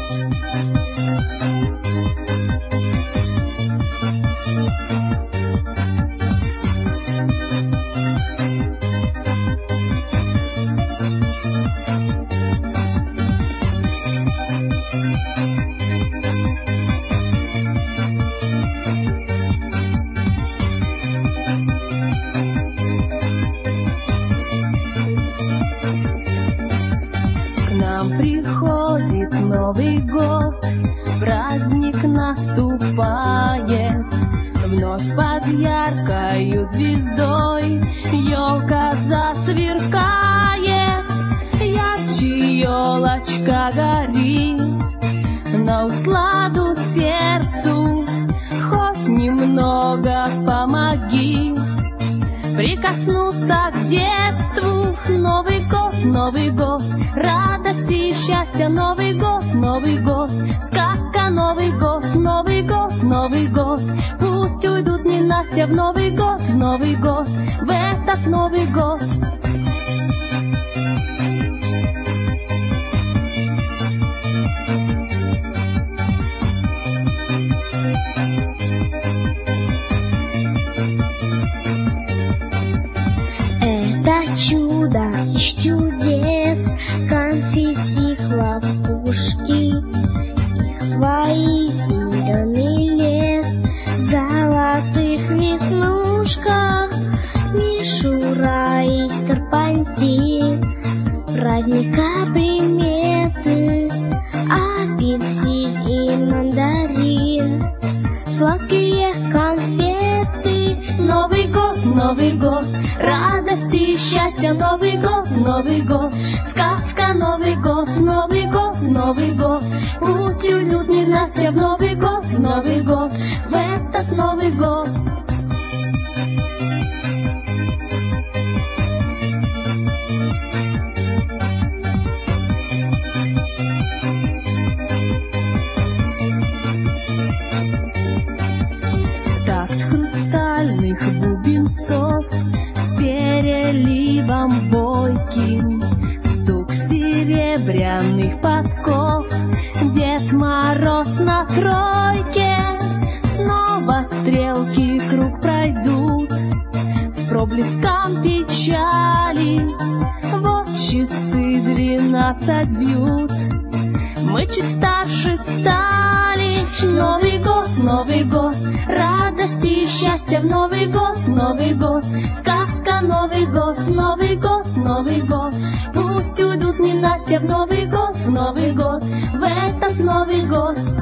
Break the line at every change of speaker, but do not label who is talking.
Приходит Новый год, праздник наступает, вновь под яркою звездой елка засверкает, ярче елочка горит, на усладу сердцу, хоть немного помоги, прикоснуться к детству. Новый год, радости и счастья, Новый год, сказка, Новый год, Новый год, пусть уйдут ненастья в Новый год, в этот Новый год.
Чудо из чудес, конфетти, хлопушки, хвои, зеленый лес, в золотых веснушках, мишура и серпантин, праздника приметы, апельсин и мандарин, сладкие конфеты. Новый год, радости и счастья, Новый год, сказка, Новый год, пусть уйдут ненастья в Новый год, в этот Новый год.
Бубенцов с переливом бойким, стук серебряных подков, Дед Мороз на тройке, снова стрелки круг пройдут с проблеском печали, вот часы 12 бьют, мы чуть старше стали. Новый год, радости и счастья в Новый год, сказка, Новый год, пусть уйдут ненастья в Новый год, в этот Новый год.